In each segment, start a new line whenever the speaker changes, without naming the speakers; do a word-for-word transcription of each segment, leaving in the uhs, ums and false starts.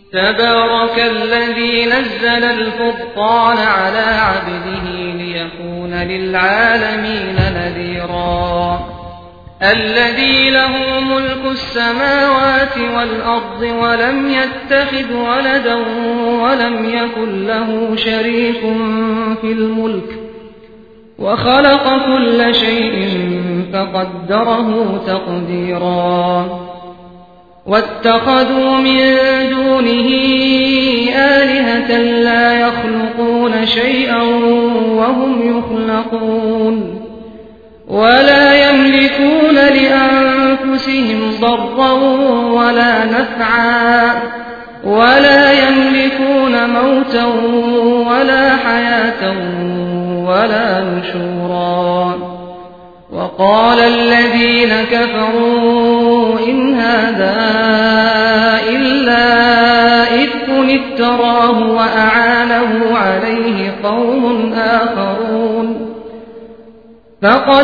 تبارك الذي نزل الفرقان على عبده ليكون للعالمين نذيرا الذي له ملك السماوات والأرض ولم يتخذ ولدا ولم يكن له شريك في الملك وخلق كل شيء فقدره تقديرا واتخذوا من دونه آلهة لا يخلقون شيئا وهم يخلقون ولا يملكون لأنفسهم ضرا ولا نفعا ولا يملكون موتا ولا حياة ولا نشورا وقال الذين كفروا إن هذا إلا إفك افتراه وأعانه عليه قوم آخرون فقد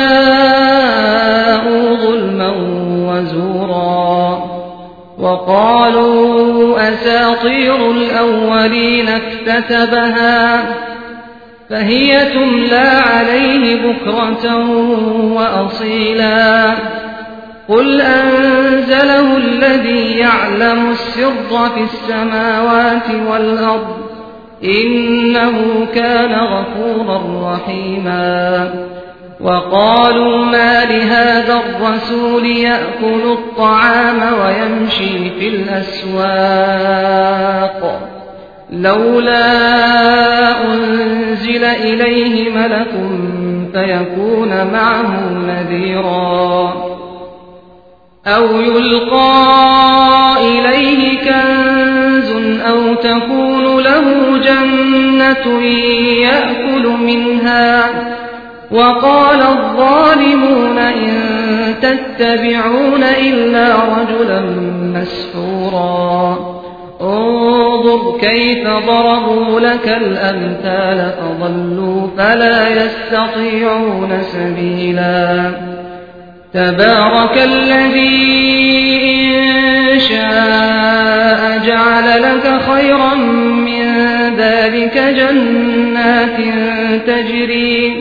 جاءوا ظلما وزورا وقالوا أساطير الأولين اكتتبها فهي تملى عليه بكرة وأصيلا قل أنزله الذي يعلم السر في السماوات والأرض إنه كان غفورا رحيما وقالوا ما لهذا الرسول يأكل الطعام ويمشي في الأسواق لولا أنزل إليه ملك فيكون معه نذيرا أو يلقى إليه كنز أو تكون له جنة يأكل منها وقال الظالمون إن تتبعون إلا رجلا مسحورا انظر كيف ضربوا لك الأمثال فضلوا فلا يستطيعون سبيلا تبارك الذي إن شاء جعل لك خيرا من ذلك جنات تجري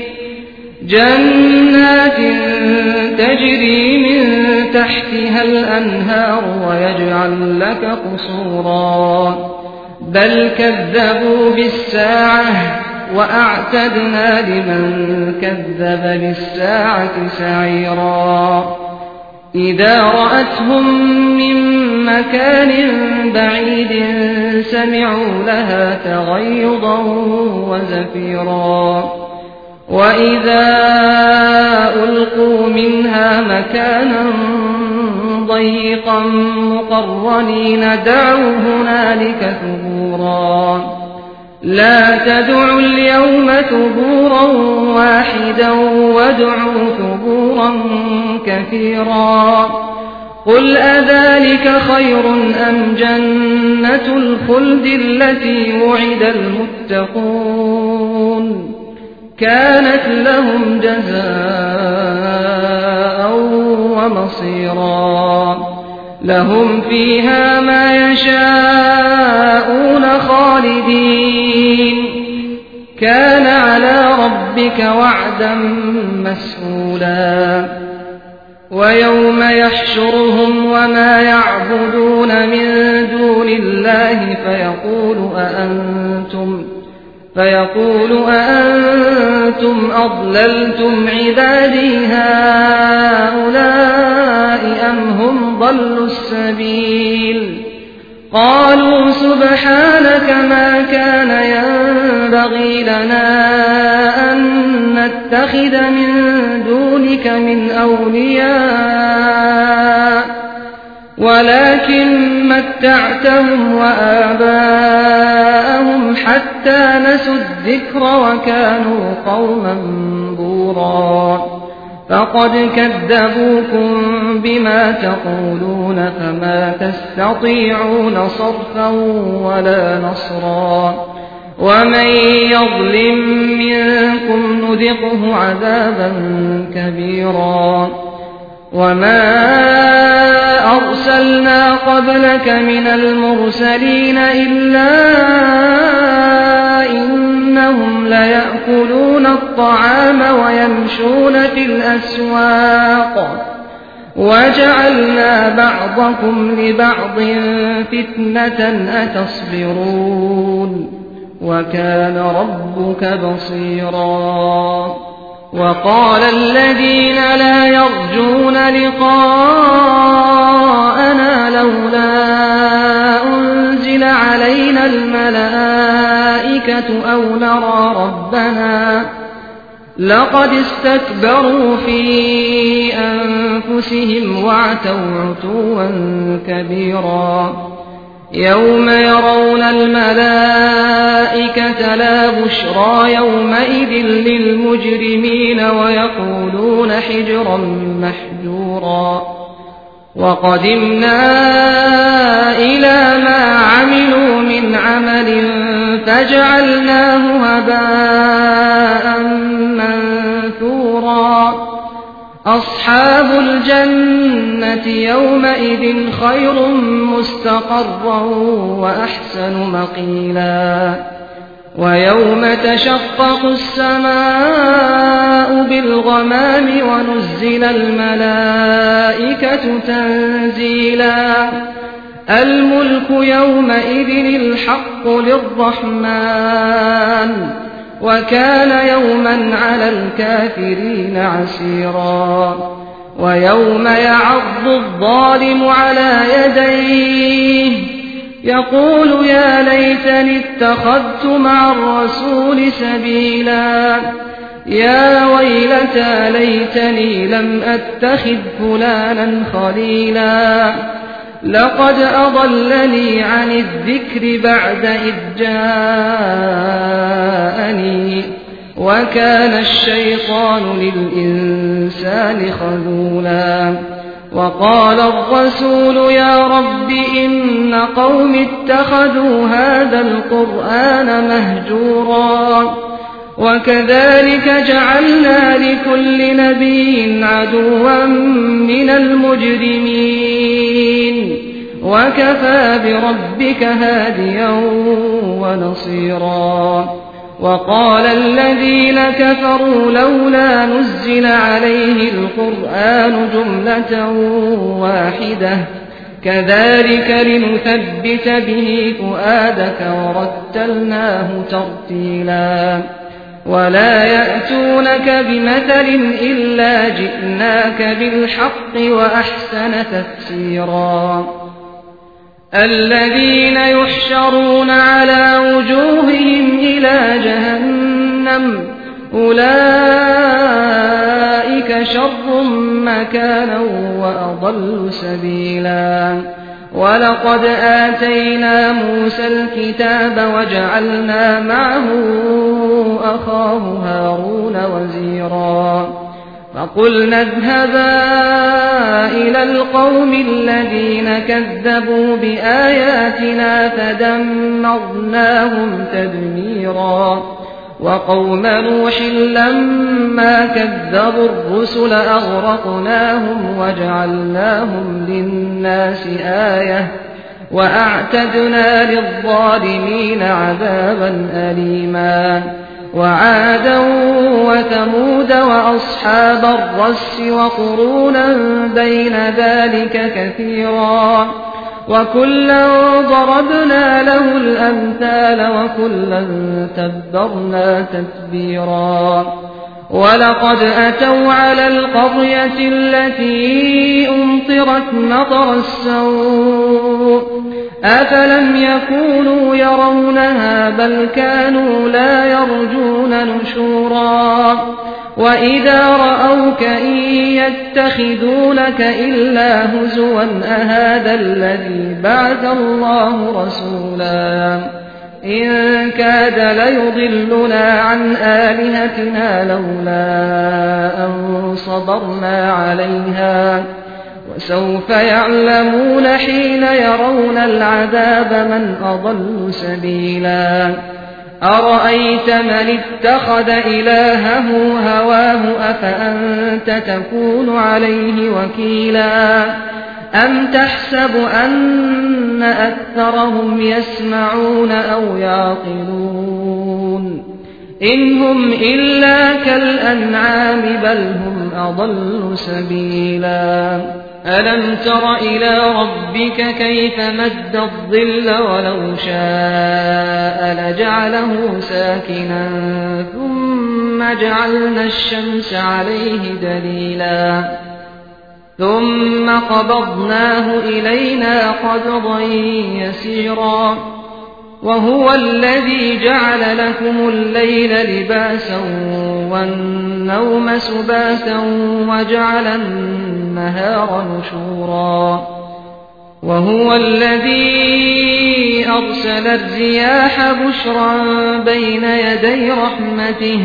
جنات تجري من تحتها الأنهار ويجعل لك قصورا بل كذبوا بالساعة وأعتدنا لمن كذب بالساعة سعيرا إذا رأتهم من مكان بعيد سمعوا لها تغيظا وزفيرا وإذا ألقوا منها مكانا ضيقا مقرنين دعوا هنالك ثبورا لا تدعوا اليوم ثبورا واحدا وادعوا ثبورا كثيرا قل أذلك خير أم جنة الخلد التي وعد المتقون كانت لهم جزاء ومصيرا لهم فيها ما يشاءون خالدين كان على ربك وعدا مسئولا ويوم يحشرهم وما يعبدون من دون الله فيقول أأنتم فيقول أأنتم أضللتم عبادي هؤلاء أم هم ضلوا السبيل قالوا سبحانك ما كان ينبغي لنا أن نتخذ من دونك من أولياء ولكن متعتهم وآباءهم حتى نسوا الذكر وكانوا قوما بورا فقد كذبوكم بما تقولون فما تستطيعون صرفا ولا نصرا ومن يظلم منكم نذقه عذابا كبيرا وما أرسلنا قبلك من المرسلين إلا إنهم ليأكلون الطعام ويمشون في الأسواق وجعلنا بعضكم لبعض فتنة أتصبرون وكان ربك بصيرا وقال الذين لا يرجون لقاءنا لولا أنزل علينا الملائكة أو نرى ربنا لقد استكبروا في أنفسهم وعتوا عتوا كبيرا يوم يرون الملائكة لا بشرى يومئذ للمجرمين ويقولون حجرا محجورا وقدمنا إلى ما عملوا من عمل فجعلناه هباء منثورا أصحاب الجنة يومئذ خير مستقرا وأحسن مقيلا ويوم تشقق السماء بالغمام ونزل الملائكة تنزيلا الملك يومئذ الحق للرحمن وكان يوما على الكافرين عسيرا ويوم يعض الظالم على يديه يقول يا ليتني اتخذت مع الرسول سبيلا يا ويلتى ليتني لم أتخذ فلانا خليلا لقد أضلني عن الذكر بعد إذ جاءني وكان الشيطان للإنسان خذولا وقال الرسول يا رب إن قوم اتخذوا هذا القرآن مهجورا وكذلك جعلنا لكل نبي عدوا من المجرمين وكفى بربك هاديا ونصيرا وقال الذين كفروا لولا نزل عليه القرآن جملة واحدة كذلك لنثبت به فؤادك ورتلناه ترتيلا ولا يأتونك بمثل إلا جئناك بالحق وأحسن تفسيرا الذين يحشرون على وجوههم إلى جهنم أولئك شر مكانا وأضل سبيلا ولقد آتينا موسى الكتاب وجعلنا معه أخاه هارون وزيرا فقلنا اذهبا إلى القوم الذين كذبوا بآياتنا فدمرناهم تدميرا وقوم نوح لما كذبوا الرسل أغرقناهم وجعلناهم للناس آية وأعتدنا للظالمين عذابا أليما وعادا وثمود وأصحاب الرس وقرونا بين ذلك كثيرا وكلا ضربنا له الأمثال وكلا تبرنا تتبيرا ولقد أتوا على القرية التي أمطرت مطر السوء أفلم يكونوا يرونها بل كانوا لا يرجون نشورا وإذا رأوك إن يتخذونك إلا هزوا أهذا الذي بعث الله رسولا إن كاد ليضلنا عن آلهتنا لولا أن صبرنا عليها وسوف يعلمون حين يرون العذاب من أضل سبيلا أرأيت من اتخذ إلهه هواه أفأنت تكون عليه وكيلا أم تحسب أن أكثرهم يسمعون أو يعقلون إن هم إلا كالأنعام بل هم أضل سبيلا ألم تر إلى ربك كيف مد الظل ولو شاء لجعله ساكنا ثم جعلنا الشمس عليه دليلا ثم قبضناه إلينا قبضا يسيرا وهو الذي جعل لكم الليل لباسا والنوم سباتا وجعل النهار نشورا وهو الذي أرسل الرياح بشرا بين يدي رحمته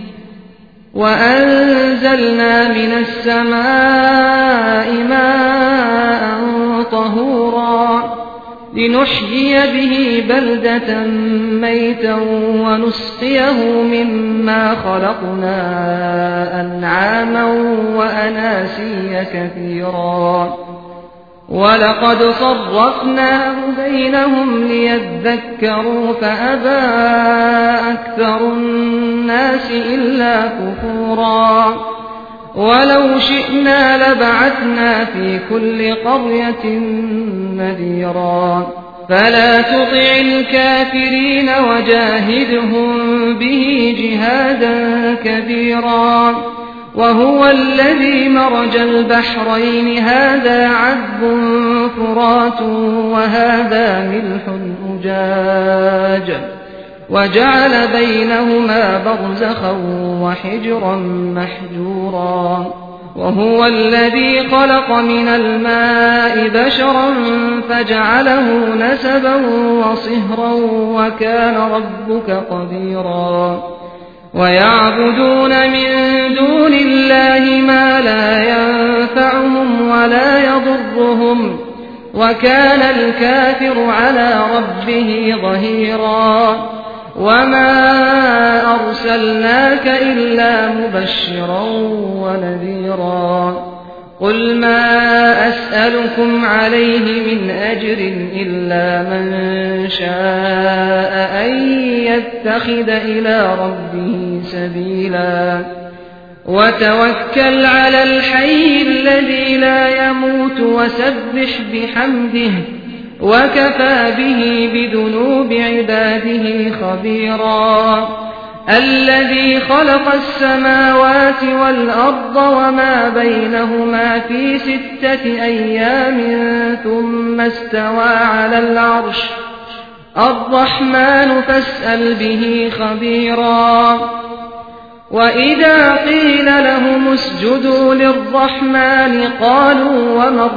وأنزلنا من السماء ماء طهورا لنحيي به بلدة ميتا ونسقيه مما خلقنا أنعاما وأناسيا كثيرا ولقد صرفناه بينهم ليذكروا فأبى أكثر الناس إلا كفورا ولو شئنا لبعثنا في كل قرية نذيرا فلا تطع الكافرين وجاهدهم به جهادا كبيرا وهو الذي مرج البحرين هذا عذب فرات وهذا ملح أجاج وجعل بينهما برزخا وحجرا محجورا وهو الذي خلق من الماء بشرا فجعله نسبا وصهرا وكان ربك قديرا ويعبدون من دون الله ما لا ينفعهم ولا يضرهم وكان الكافر على ربه ظهيرا وما أرسلناك إلا مبشرا ونذيرا قل ما أسألكم عليه من أجر إلا من شاء أن يتخذ إلى ربه سبيلا وتوكل على الحي الذي لا يموت وسبح بحمده وكفى به بذنوب عباده خبيرا الذي خلق السماوات والأرض وما بينهما في ستة أيام ثم استوى على العرش الرحمن فاسأل به خبيرا وإذا قيل لهم اسجدوا للرحمن قالوا وما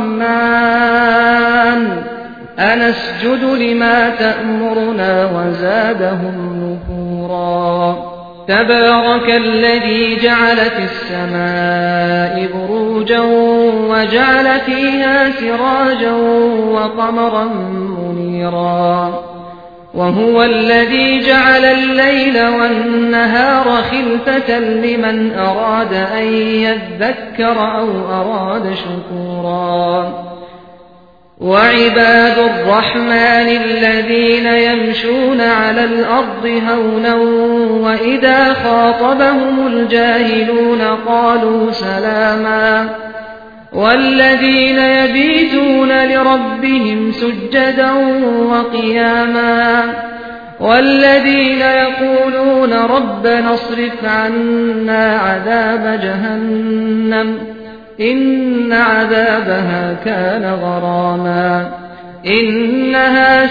الرحمن أنسجد لما تأمرنا وزادهم نفورا تبارك الذي جعل في السماء بروجا وجعل فيها سراجا وقمرا منيرا وهو الذي جعل الليل والنهار خلفة لمن أراد أن يذكر أو أراد شكورا وعباد الرحمن الذين يمشون على الأرض هونا وإذا خاطبهم الجاهلون قالوا سلاما والذين يبيتون لربهم سجدا وقياما والذين يقولون ربنا اصرف عنا عذاب جهنم إن عذابها كان غراما إنها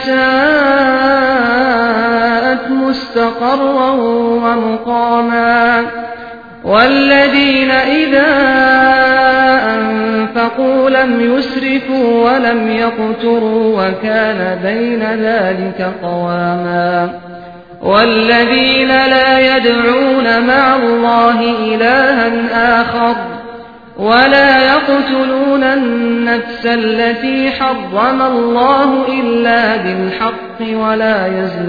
ساءت مستقرا ومقاما والذين إذا أنفقوا لم يسرفوا ولم يقتروا وكان بين ذلك قواما والذين لا يدعون مع الله إلها آخر ولا يقتلون النفس التي حرم الله إلا بالحق ولا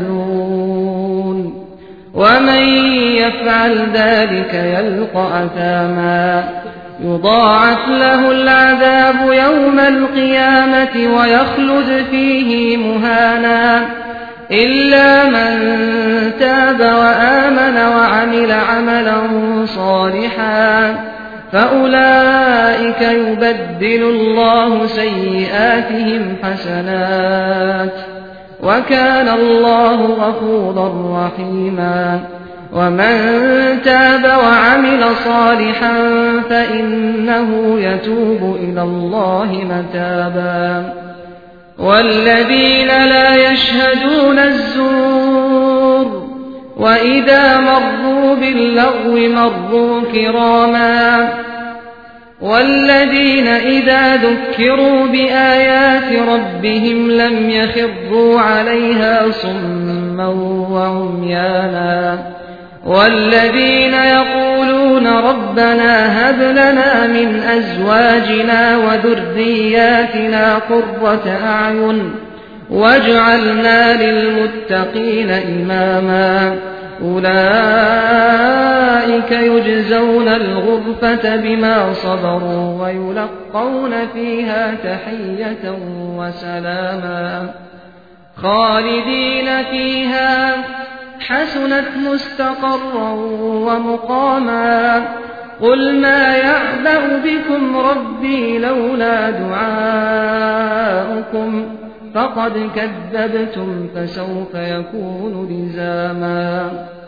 يزنون ومن يفعل ذلك يلقى أثاما يضاعف له العذاب يوم القيامة ويخلد فيه مهانا إلا من تاب وآمن وعمل عملا صالحا فأولئك يبدل الله سيئاتهم حسنات وكان الله غفورا رحيما ومن تاب وعمل صالحا فإنه يتوب إلى الله متابا والذين لا يشهدون الزور وإذا مروا باللغو مروا كراما والذين إذا ذكروا بآيات ربهم لم يخروا عليها صما وعميانا والذين يقولون ربنا هب لنا من أزواجنا وذرياتنا قرة أعين واجعلنا للمتقين إماما أولئك يجزون الغرفة بما صبروا ويلقون فيها تحية وسلاما خالدين فيها حسنت مستقرا ومقاما قل ما يعبأ بكم ربي لولا دعاؤكم فقد كذبتم فسوف يكون لزاما